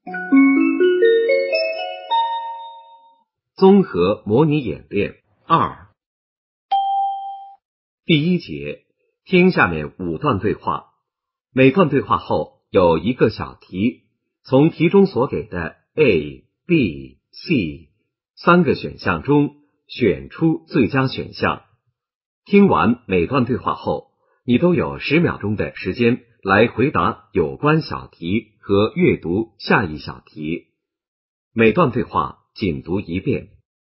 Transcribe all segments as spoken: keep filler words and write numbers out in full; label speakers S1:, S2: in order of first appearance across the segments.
S1: 综合模拟演练二。第一节，听下面五段对话，每段对话后有一个小题，从题中所给的 A、B、C 三个选项中选出最佳选项。听完每段对话后，你都有十秒钟的时间来回答有关小题和阅读下一小题。每段对话仅读一遍。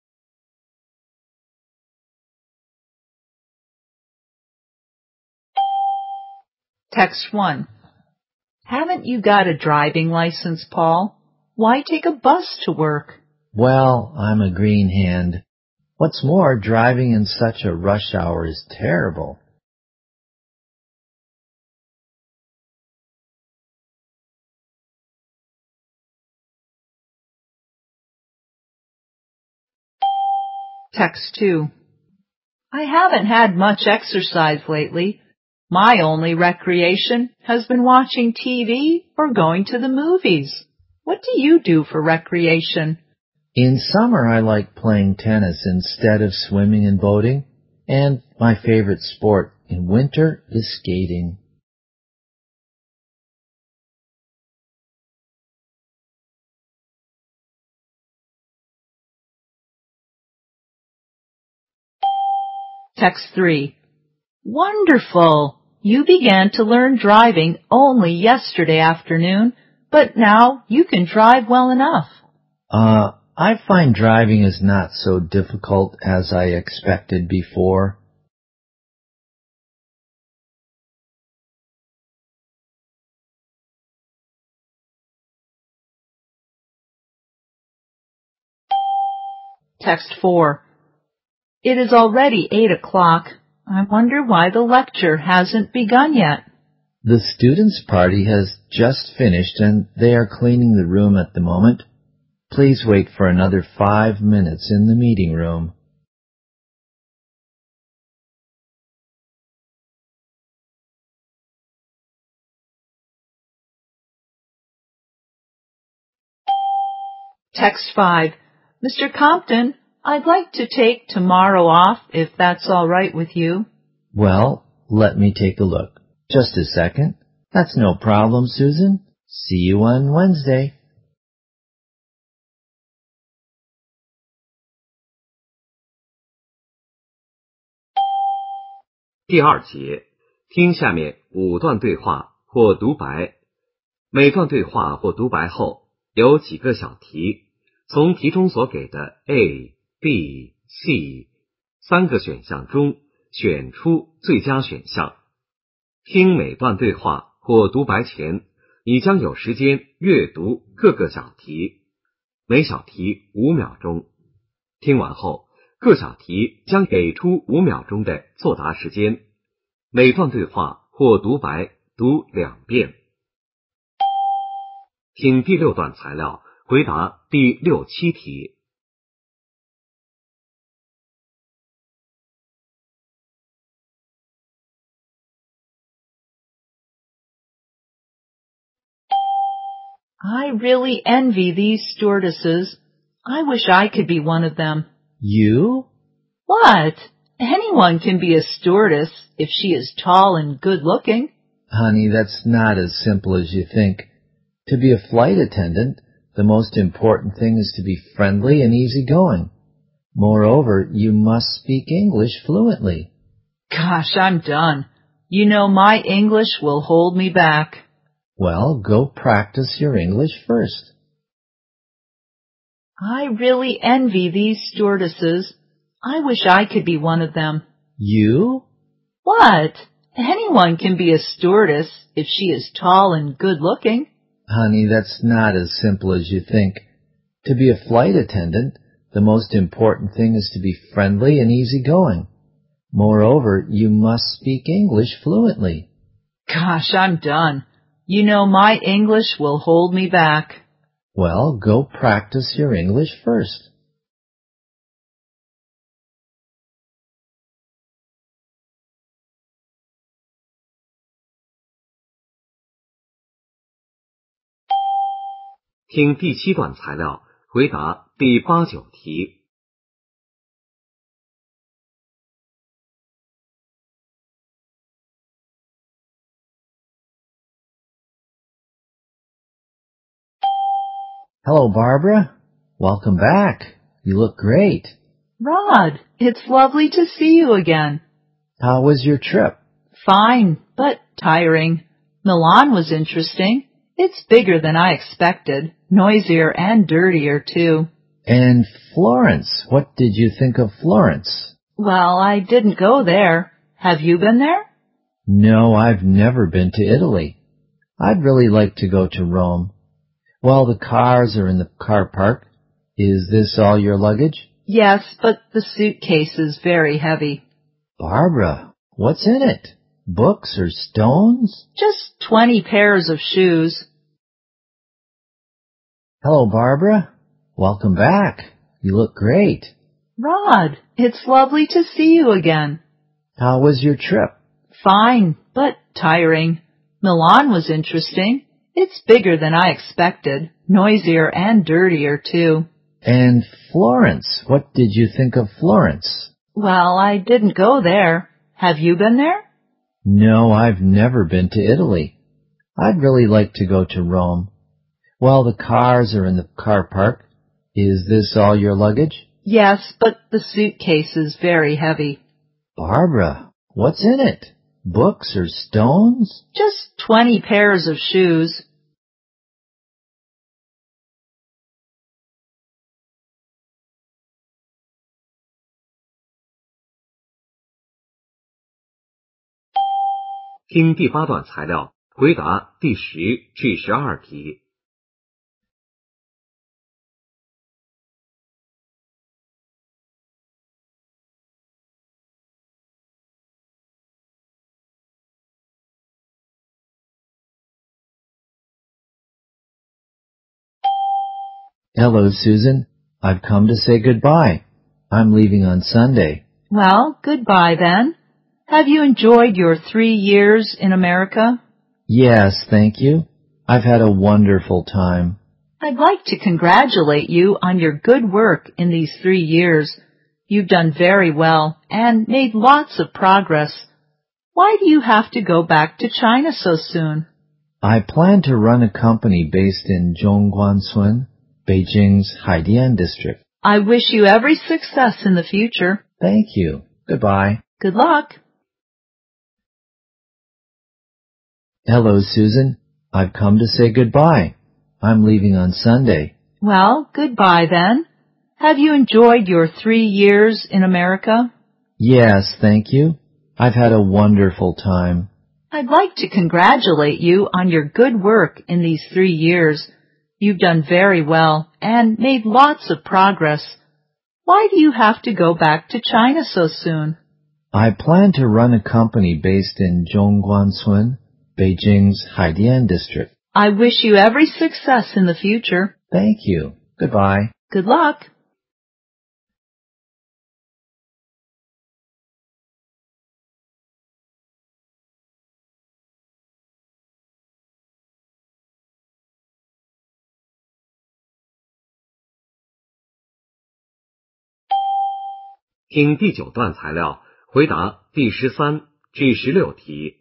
S2: Text one. Haven't you got a driving license, Paul? Why take a bus to work?
S3: Well, I'm a green hand. What's more, driving in such a rush hour is terrible.
S2: Text two. I haven't had much exercise lately. My only recreation has been watching T V or going to the movies. What do you do for recreation?
S3: In summer, I like playing tennis instead of swimming and boating, and my favorite sport in winter is skating.
S2: Text three. Wonderful! You began to learn driving only yesterday afternoon, but now you can drive well enough.
S3: Uh, I find driving is not so difficult as I expected before.
S2: Text four. It is already eight o'clock. I wonder why the lecture hasn't begun yet.
S3: The students' party has just finished and they are cleaning the room at the moment. Please wait for another five minutes in the meeting room.
S2: Text five. Mister Compton, I'd like to take tomorrow off if that's all right with you.
S3: Well, let me take a look. Just a second. That's no problem, Susan. See you on Wednesday.
S1: 第二节，听下面五段对话或独白。每段对话或独白后有几个小题，从题中所给的 A、B、C 三个选项中选出最佳选项。听每段对话或独白前，你将有时间阅读各个小题，每小题五秒钟。听完后，各小题将给出五秒钟的作答时间。每段对话或独白读两遍。听第六段材料，回答第六七题。
S2: I really envy these stewardesses. I wish I could be one of them.
S3: You?
S2: What? Anyone can be a stewardess if she is tall and good-looking.
S3: Honey, that's not as simple as you think. To be a flight attendant, the most important thing is to be friendly and easygoing. Moreover, you must speak English fluently.
S2: Gosh, I'm done. You know my English will hold me back.
S3: Well, go practice your English first.
S2: I really envy these stewardesses. I wish I could be one of them.
S3: You?
S2: What? Anyone can be a stewardess if she is tall and good-looking.
S3: Honey, that's not as simple as you think. To be a flight attendant, the most important thing is to be friendly and easygoing. Moreover, you must speak English fluently.
S2: Gosh, I'm done. You know my English will hold me back.
S3: Well, go practice your English first.
S1: 听第七段材料，回答第八、九题。
S3: Hello, Barbara. Welcome back. You look great.
S2: Rod, it's lovely to see you again.
S3: How was your trip?
S2: Fine, but tiring. Milan was interesting. It's bigger than I expected, noisier and dirtier, too.
S3: And Florence, what did you think of Florence?
S2: Well, I didn't go there. Have you been there?
S3: No, I've never been to Italy. I'd really like to go to Rome. Well, the cars are in the car park. Is this all your luggage?
S2: Yes, but the suitcase is very heavy.
S3: Barbara, what's in it? Books or stones?
S2: Just twenty pairs of shoes.
S3: Hello, Barbara. Welcome back. You look great.
S2: Rod, it's lovely to see you again.
S3: How was your trip?
S2: Fine, but tiring. Milan was interesting. It's bigger than I expected, noisier and dirtier, too.
S3: And Florence, what did you think of Florence?
S2: Well, I didn't go there. Have you been there?
S3: No, I've never been to Italy. I'd really like to go to Rome. Well, the cars are in the car park. Is this all your luggage?
S2: Yes, but the suitcase is very heavy.
S3: Barbara, what's in it? Books or stones?
S2: Just twenty pairs of shoes.
S1: 听第八段材料，回答第十至十二题。
S3: Hello, Susan. I've come to say goodbye. I'm leaving on Sunday.
S2: Well, goodbye then. Have you enjoyed your three years in America?
S3: Yes, thank you. I've had a wonderful time.
S2: I'd like to congratulate you on your good work in these three years. You've done very well and made lots of progress. Why do you have to go back to China so soon?
S3: I plan to run a company based in Zhongguancun, Beijing's Haidian district.
S2: I wish you every success in the future.
S3: Thank you. Goodbye.
S2: Good luck.
S3: Hello, Susan. I've come to say goodbye. I'm leaving on Sunday.
S2: Well, goodbye then. Have you enjoyed your three years in America?
S3: Yes, thank you. I've had a wonderful time.
S2: I'd like to congratulate you on your good work in these three years. You've done very well and made lots of progress. Why do you have to go back to China so soon?
S3: I plan to run a company based in Zhongguancun, Beijing's Haidian district.
S2: I wish you every success in the future.
S3: Thank you. Goodbye.
S2: Good luck.
S1: 听第九段材料，回答第十三至十六题。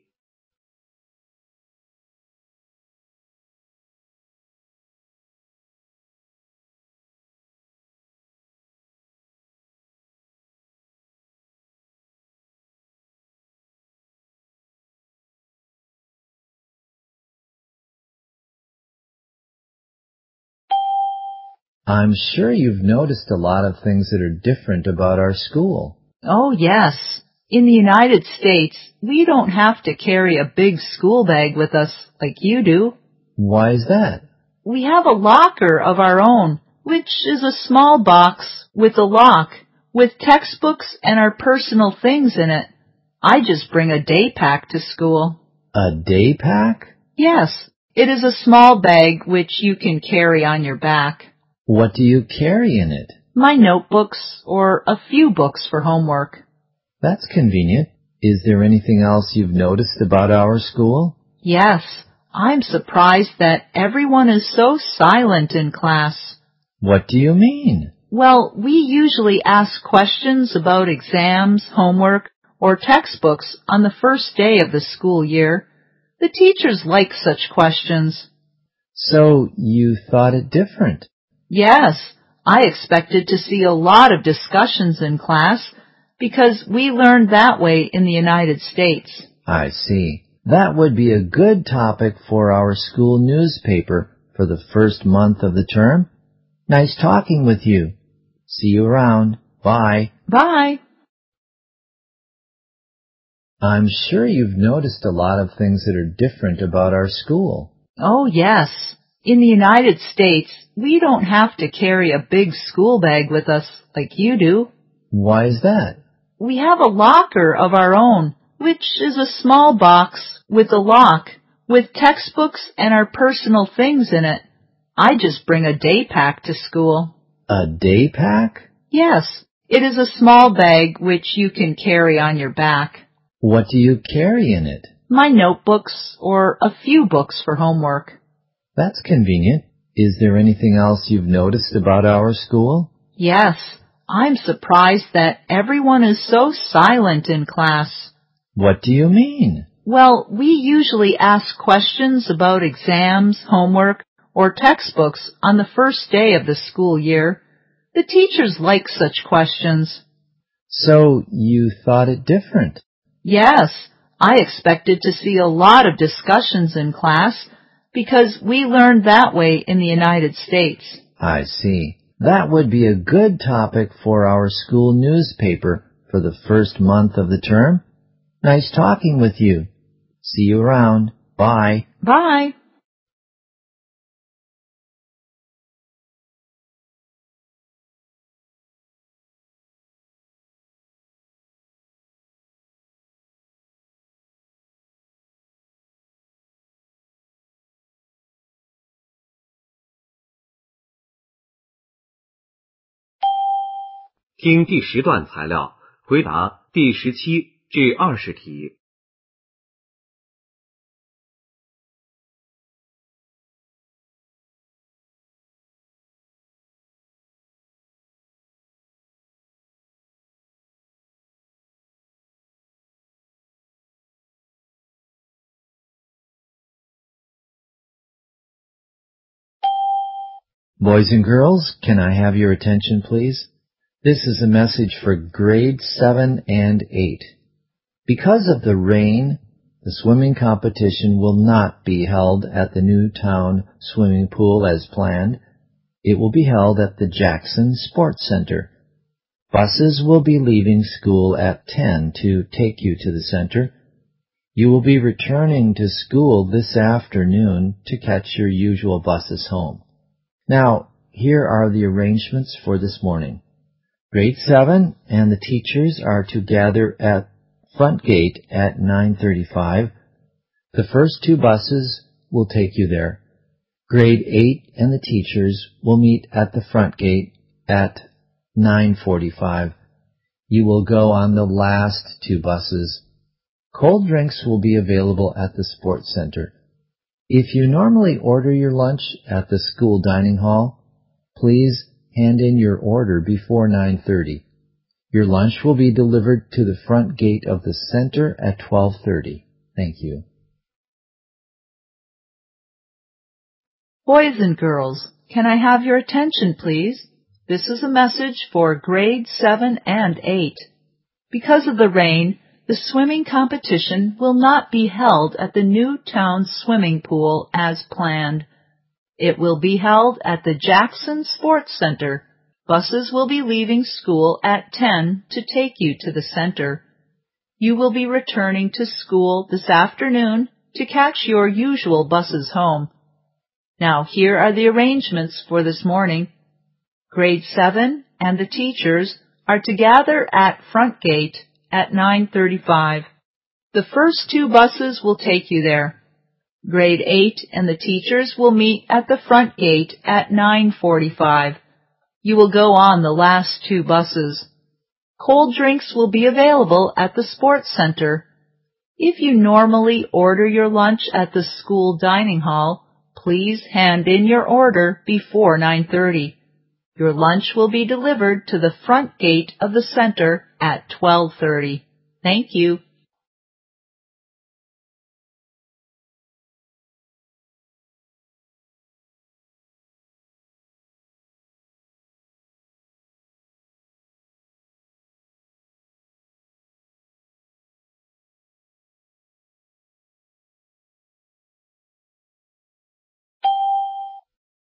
S3: I'm sure you've noticed a lot of things that are different about our school.
S2: Oh, yes. In the United States, we don't have to carry a big school bag with us like you do.
S3: Why is that?
S2: We have a locker of our own, which is a small box with a lock, with textbooks and our personal things in it. I just bring a day pack to school.
S3: A day pack?
S2: Yes, it is a small bag which you can carry on your back.
S3: What do you carry in it?
S2: My notebooks or a few books for homework.
S3: That's convenient. Is there anything else you've noticed about our school?
S2: Yes, I'm surprised that everyone is so silent in class.
S3: What do you mean?
S2: Well, we usually ask questions about exams, homework, or textbooks on the first day of the school year. The teachers like such questions.
S3: So you thought it different?
S2: Yes, I expected to see a lot of discussions in class because we learned that way in the United States.
S3: I see. That would be a good topic for our school newspaper for the first month of the term. Nice talking with you. See you around. Bye.
S2: Bye.
S3: I'm sure you've noticed a lot of things that are different about our school.
S2: Oh, yes. In the United States, we don't have to carry a big school bag with us like you do.
S3: Why is that?
S2: We have a locker of our own, which is a small box with a lock, with textbooks and our personal things in it. I just bring a day pack to school.
S3: A day pack?
S2: Yes, it is a small bag which you can carry on your back.
S3: What do you carry in it?
S2: My notebooks or a few books for homework.
S3: That's convenient. Is there anything else you've noticed about our school?
S2: Yes, I'm surprised that everyone is so silent in class.
S3: What do you mean?
S2: Well, we usually ask questions about exams, homework, or textbooks on the first day of the school year. The teachers like such questions.
S3: So you thought it different?
S2: Yes, I expected to see a lot of discussions in class because we learned that way in the United States.
S3: I see. That would be a good topic for our school newspaper for the first month of the term. Nice talking with you. See you around. Bye.
S2: Bye.
S1: 听第十段材料，回答第十七至二十题。
S3: Boys and girls, can I have your attention, please? This is a message for grade seven and eight. Because of the rain, the swimming competition will not be held at the new town swimming pool as planned. It will be held at the Jackson Sports Center. Buses will be leaving school at ten to take you to the center. You will be returning to school this afternoon to catch your usual buses home. Now, here are the arrangements for this morning. Grade seven and the teachers are to gather at front gate at nine thirty-five. The first two buses will take you there. Grade eight and the teachers will meet at the front gate at nine forty-five. You will go on the last two buses. Cold drinks will be available at the sports center. If you normally order your lunch at the school dining hall, please hand in your order before nine thirty. Your lunch will be delivered to the front gate of the center at twelve thirty. Thank you.
S2: Boys and girls, can I have your attention, please? This is a message for grade seven and eight. Because of the rain, the swimming competition will not be held at the new town swimming pool as planned. It will be held at the Jackson Sports Center. Buses will be leaving school at ten to take you to the center. You will be returning to school this afternoon to catch your usual buses home. Now here are the arrangements for this morning. Grade seven and the teachers are to gather at front gate at nine thirty-five. The first two buses will take you there. Grade eight and the teachers will meet at the front gate at nine forty-five. You will go on the last two buses. Cold drinks will be available at the sports center. If you normally order your lunch at the school dining hall, please hand in your order before nine thirty. Your lunch will be delivered to the front gate of the center at twelve thirty. Thank you.